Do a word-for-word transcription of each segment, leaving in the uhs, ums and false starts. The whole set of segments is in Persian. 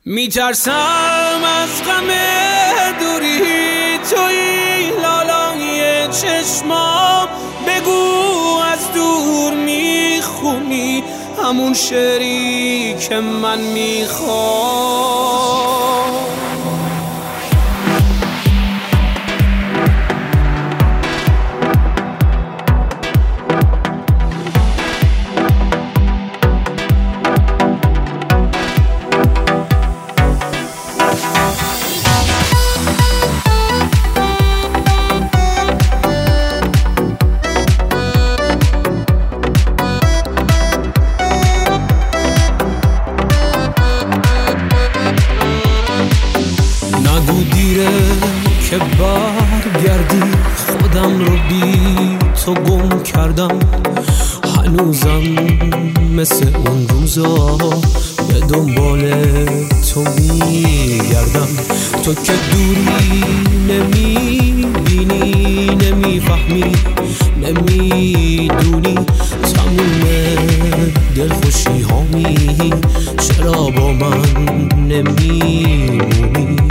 میترسم از غم دوری توی لالای چشمام، بگو از دور میخونی همون شعری که من میخوام. نگو دیره که برگردی، خودم رو بی تو گم کردم. هنوزم مثل اون روزا به دنبال تو میگردم. تو که دوری نمیبینی، نمیفهمی، نمیدونی تموم دلخوشی هامی، چرا با من نمیمونی؟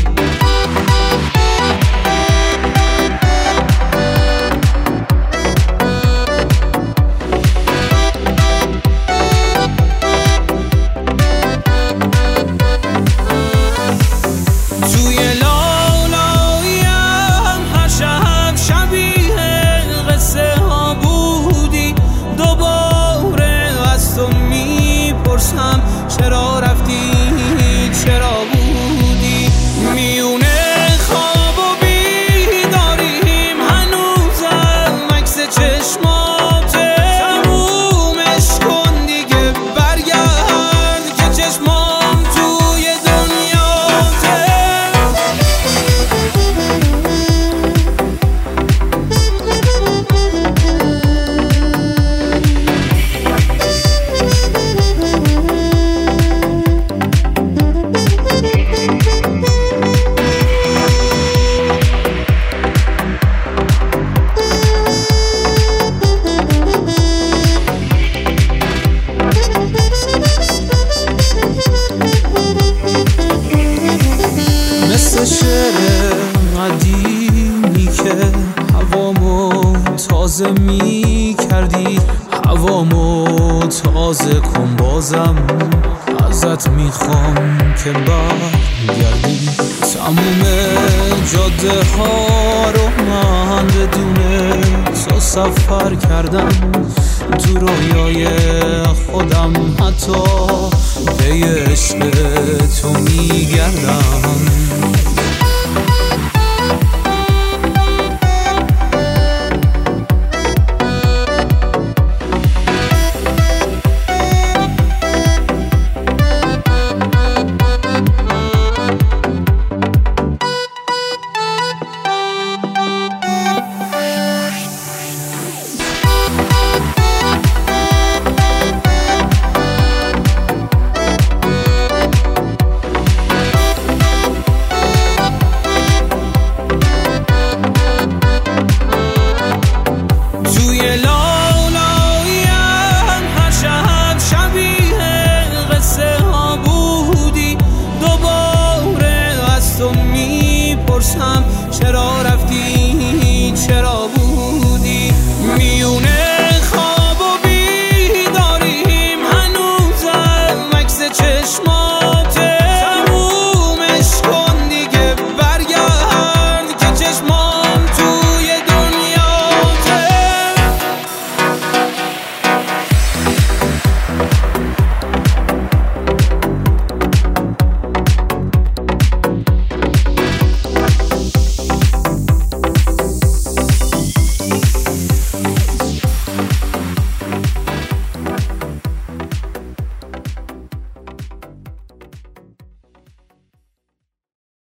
چرا رفتی، چرا بودی میونه خواب و بیداریم، هنوزم عکس چشماته. تمومش کن دیگه، برگرد که چشمام توی دنیاته. مثل شعر قدیمی که هوامو تازه می کردی، هوامو تازه کن بازم، ازت میخوام که برگردی. تموم جاده ها رو من بدون تو سفر کردم، تو رویای خودم حتی به عشق تو میگردم.